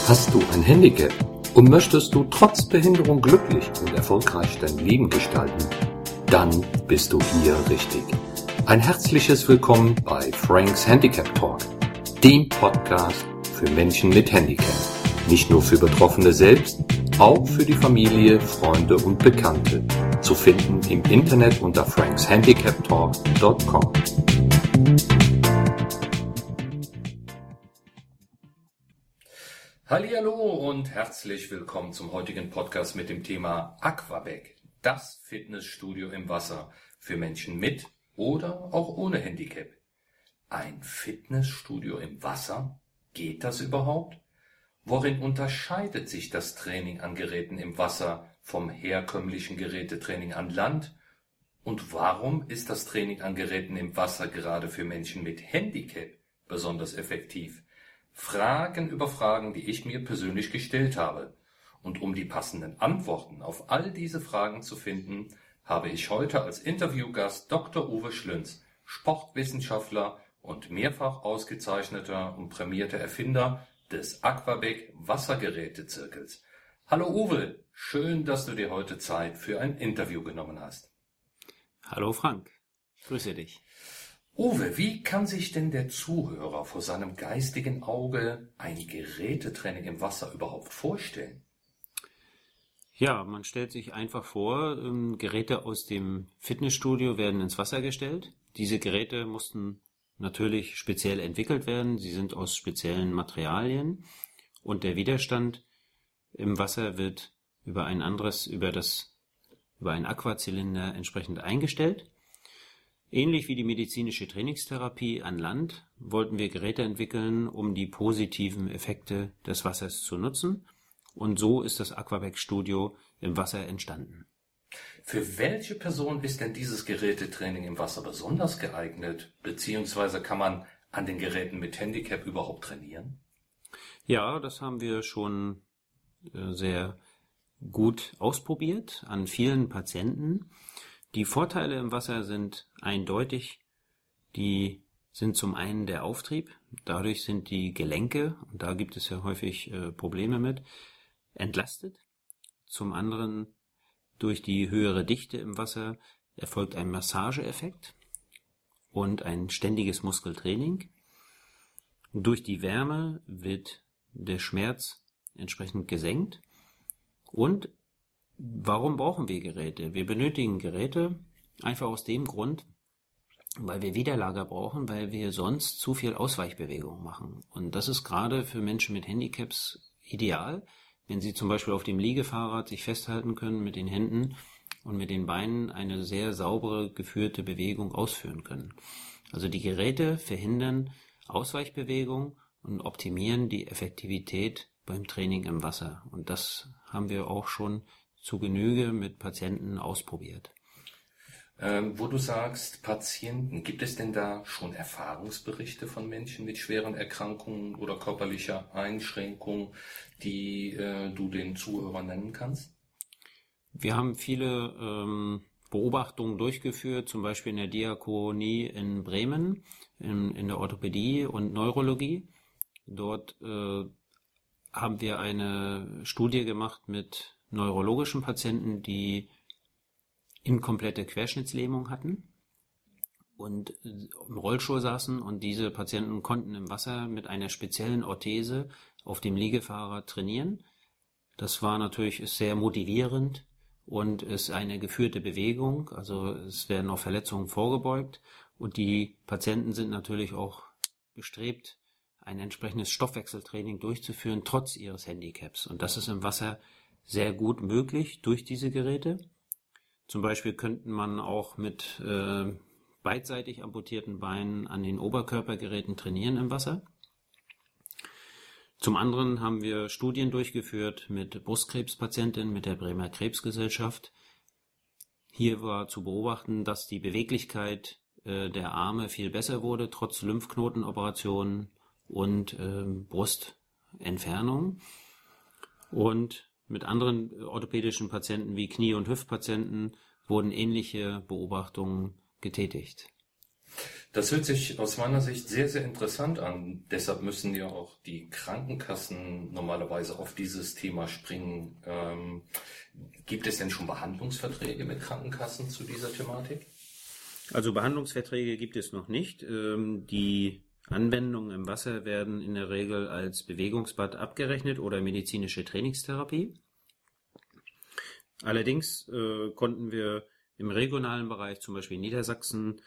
Hast du ein Handicap und möchtest du trotz Behinderung glücklich und erfolgreich dein Leben gestalten? Dann bist du hier richtig. Ein herzliches Willkommen bei Franks Handicap Talk, dem Podcast für Menschen mit Handicap. Nicht nur für Betroffene selbst, auch für die Familie, Freunde und Bekannte. Zu finden im Internet unter frankshandicaptalk.com. Hallihallo und herzlich willkommen zum heutigen Podcast mit dem Thema Aquabec, das Fitnessstudio im Wasser für Menschen mit oder auch ohne Handicap. Ein Fitnessstudio im Wasser? Geht das überhaupt? Worin unterscheidet sich das Training an Geräten im Wasser vom herkömmlichen Gerätetraining an Land? Und warum ist das Training an Geräten im Wasser gerade für Menschen mit Handicap besonders effektiv? Fragen über Fragen, die ich mir persönlich gestellt habe. Und um die passenden Antworten auf all diese Fragen zu finden, habe ich heute als Interviewgast Dr. Uwe Schlünz, Sportwissenschaftler und mehrfach ausgezeichneter und prämierter Erfinder des Aquabec Wassergerätezirkels. Hallo Uwe, schön, dass du dir heute Zeit für ein Interview genommen hast. Hallo Frank, ich grüße dich. Uwe, wie kann sich denn der Zuhörer vor seinem geistigen Auge ein Gerätetraining im Wasser überhaupt vorstellen? Ja, man stellt sich einfach vor, Geräte aus dem Fitnessstudio werden ins Wasser gestellt. Diese Geräte mussten natürlich speziell entwickelt werden. Sie sind aus speziellen Materialien und der Widerstand im Wasser wird über einen Aquazylinder entsprechend eingestellt. Ähnlich wie die medizinische Trainingstherapie an Land wollten wir Geräte entwickeln, um die positiven Effekte des Wassers zu nutzen. Und so ist das Aquabec Studio im Wasser entstanden. Für welche Person ist denn dieses Gerätetraining im Wasser besonders geeignet? Beziehungsweise kann man an den Geräten mit Handicap überhaupt trainieren? Ja, das haben wir schon sehr gut ausprobiert an vielen Patienten. Die Vorteile im Wasser sind eindeutig. Die sind zum einen der Auftrieb. Dadurch sind die Gelenke, und da gibt es ja häufig Probleme mit, entlastet. Zum anderen durch die höhere Dichte im Wasser erfolgt ein Massageeffekt und ein ständiges Muskeltraining. Durch die Wärme wird der Schmerz entsprechend gesenkt. Und warum brauchen wir Geräte? Wir benötigen Geräte einfach aus dem Grund, weil wir Widerlager brauchen, weil wir sonst zu viel Ausweichbewegung machen. Und das ist gerade für Menschen mit Handicaps ideal, wenn sie zum Beispiel auf dem Liegefahrrad sich festhalten können mit den Händen und mit den Beinen eine sehr saubere, geführte Bewegung ausführen können. Also die Geräte verhindern Ausweichbewegung und optimieren die Effektivität beim Training im Wasser. Und das haben wir auch schon zu Genüge mit Patienten ausprobiert. Wo du sagst Patienten, gibt es denn da schon Erfahrungsberichte von Menschen mit schweren Erkrankungen oder körperlicher Einschränkungen, die du den Zuhörern nennen kannst? Wir haben viele Beobachtungen durchgeführt, zum Beispiel in der Diakonie in Bremen, in der Orthopädie und Neurologie. Dort haben wir eine Studie gemacht mit neurologischen Patienten, die inkomplette Querschnittslähmung hatten und im Rollstuhl saßen, und diese Patienten konnten im Wasser mit einer speziellen Orthese auf dem Liegefahrrad trainieren. Das war natürlich sehr motivierend und ist eine geführte Bewegung, also es werden auch Verletzungen vorgebeugt, und die Patienten sind natürlich auch bestrebt, ein entsprechendes Stoffwechseltraining durchzuführen, trotz ihres Handicaps. Und das ist im Wasser sehr gut möglich durch diese Geräte. Zum Beispiel könnte man auch mit beidseitig amputierten Beinen an den Oberkörpergeräten trainieren im Wasser. Zum anderen haben wir Studien durchgeführt mit Brustkrebspatientinnen mit der Bremer Krebsgesellschaft. Hier war zu beobachten, dass die Beweglichkeit der Arme viel besser wurde, trotz Lymphknotenoperationen und Brustentfernung. Und mit anderen orthopädischen Patienten wie Knie- und Hüftpatienten wurden ähnliche Beobachtungen getätigt. Das hört sich aus meiner Sicht sehr, sehr interessant an. Deshalb müssen ja auch die Krankenkassen normalerweise auf dieses Thema springen. Gibt es denn schon Behandlungsverträge mit Krankenkassen zu dieser Thematik? Also Behandlungsverträge gibt es noch nicht. Die Anwendungen im Wasser werden in der Regel als Bewegungsbad abgerechnet oder medizinische Trainingstherapie. Allerdings konnten wir im regionalen Bereich, zum Beispiel in Niedersachsen,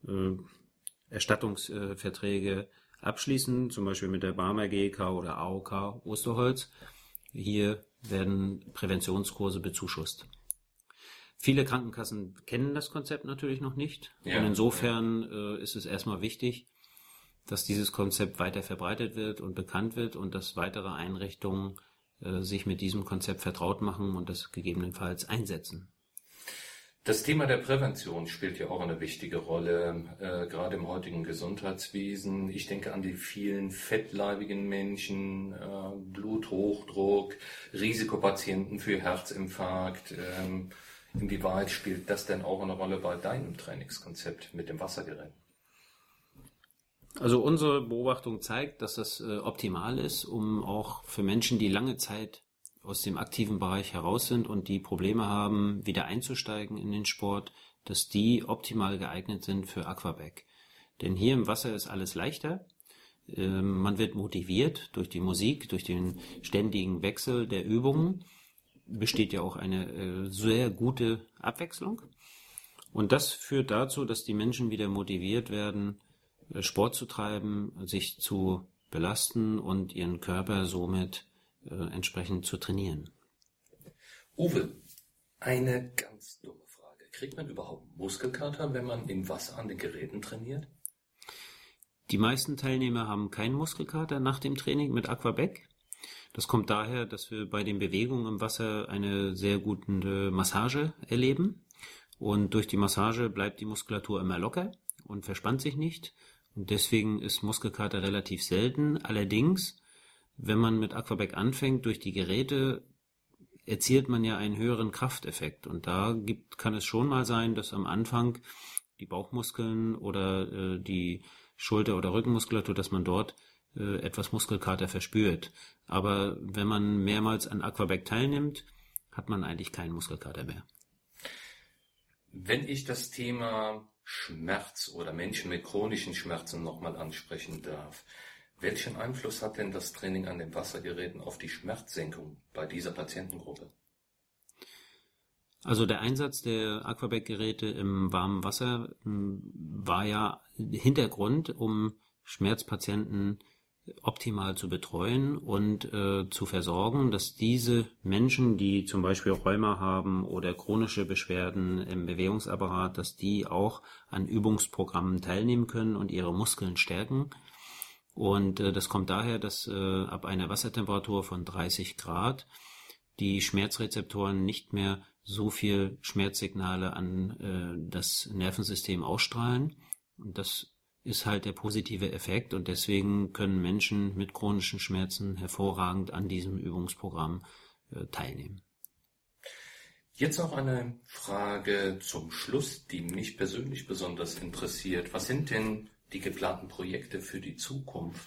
Erstattungsverträge abschließen, zum Beispiel mit der Barmer GEK oder AOK Osterholz. Hier werden Präventionskurse bezuschusst. Viele Krankenkassen kennen das Konzept natürlich noch nicht. Ja, und insofern ist es erstmal wichtig, dass dieses Konzept weiter verbreitet wird und bekannt wird und dass weitere Einrichtungen sich mit diesem Konzept vertraut machen und das gegebenenfalls einsetzen. Das Thema der Prävention spielt ja auch eine wichtige Rolle, gerade im heutigen Gesundheitswesen. Ich denke an die vielen fettleibigen Menschen, Bluthochdruck, Risikopatienten für Herzinfarkt. Inwieweit spielt das denn auch eine Rolle bei deinem Trainingskonzept mit dem Wassergerät? Also unsere Beobachtung zeigt, dass das optimal ist, um auch für Menschen, die lange Zeit aus dem aktiven Bereich heraus sind und die Probleme haben, wieder einzusteigen in den Sport, dass die optimal geeignet sind für Aquaback. Denn hier im Wasser ist alles leichter. Man wird motiviert durch die Musik, durch den ständigen Wechsel der Übungen. Besteht ja auch eine sehr gute Abwechslung. Und das führt dazu, dass die Menschen wieder motiviert werden, Sport zu treiben, sich zu belasten und ihren Körper somit entsprechend zu trainieren. Uwe, eine ganz dumme Frage. Kriegt man überhaupt Muskelkater, wenn man im Wasser an den Geräten trainiert? Die meisten Teilnehmer haben keinen Muskelkater nach dem Training mit Aquaback. Das kommt daher, dass wir bei den Bewegungen im Wasser eine sehr gute Massage erleben. Und durch die Massage bleibt die Muskulatur immer locker und verspannt sich nicht. Und deswegen ist Muskelkater relativ selten. Allerdings, wenn man mit Aquaback anfängt, durch die Geräte erzielt man ja einen höheren Krafteffekt. Und da kann es schon mal sein, dass am Anfang die Bauchmuskeln oder die Schulter- oder Rückenmuskulatur, dass man dort etwas Muskelkater verspürt. Aber wenn man mehrmals an Aquaback teilnimmt, hat man eigentlich keinen Muskelkater mehr. Wenn ich das Thema Schmerz oder Menschen mit chronischen Schmerzen nochmal ansprechen darf, welchen Einfluss hat denn das Training an den Wassergeräten auf die Schmerzsenkung bei dieser Patientengruppe? Also der Einsatz der Aquaback-Geräte im warmen Wasser war ja Hintergrund, um Schmerzpatienten optimal zu betreuen und zu versorgen, dass diese Menschen, die zum Beispiel Rheuma haben oder chronische Beschwerden im Bewegungsapparat, dass die auch an Übungsprogrammen teilnehmen können und ihre Muskeln stärken. Und das kommt daher, dass ab einer Wassertemperatur von 30 Grad die Schmerzrezeptoren nicht mehr so viel Schmerzsignale an das Nervensystem ausstrahlen. Und das ist halt der positive Effekt. Und deswegen können Menschen mit chronischen Schmerzen hervorragend an diesem Übungsprogramm teilnehmen. Jetzt noch eine Frage zum Schluss, die mich persönlich besonders interessiert. Was sind denn die geplanten Projekte für die Zukunft?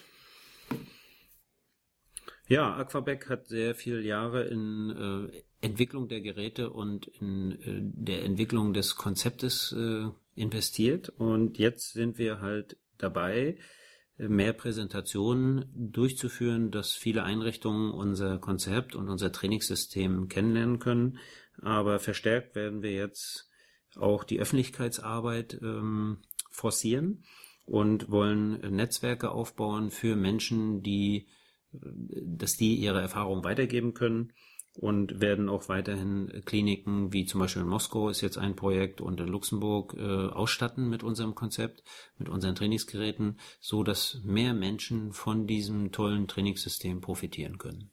Ja, Aquaback hat sehr viele Jahre in Entwicklung der Geräte und in der Entwicklung des Konzeptes investiert. Und jetzt sind wir halt dabei, mehr Präsentationen durchzuführen, dass viele Einrichtungen unser Konzept und unser Trainingssystem kennenlernen können. Aber verstärkt werden wir jetzt auch die Öffentlichkeitsarbeit forcieren und wollen Netzwerke aufbauen für Menschen, dass die ihre Erfahrungen weitergeben können, und werden auch weiterhin Kliniken wie zum Beispiel in Moskau ist jetzt ein Projekt und in Luxemburg ausstatten mit unserem Konzept, mit unseren Trainingsgeräten, so dass mehr Menschen von diesem tollen Trainingssystem profitieren können.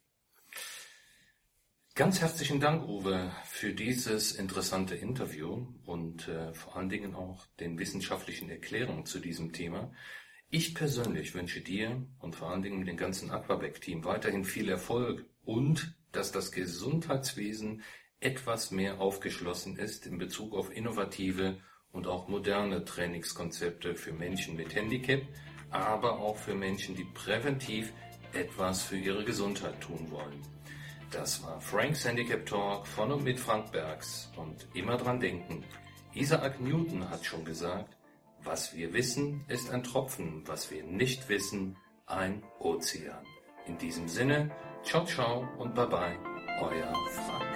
Ganz herzlichen Dank, Uwe, für dieses interessante Interview und vor allen Dingen auch den wissenschaftlichen Erklärungen zu diesem Thema. Ich persönlich wünsche dir und vor allen Dingen dem ganzen Aquaback-Team weiterhin viel Erfolg und dass das Gesundheitswesen etwas mehr aufgeschlossen ist in Bezug auf innovative und auch moderne Trainingskonzepte für Menschen mit Handicap, aber auch für Menschen, die präventiv etwas für ihre Gesundheit tun wollen. Das war Franks Handicap Talk von und mit Frank Bergs. Und immer dran denken, Isaac Newton hat schon gesagt, was wir wissen, ist ein Tropfen, was wir nicht wissen, ein Ozean. In diesem Sinne, ciao, ciao und bye bye, euer Frank.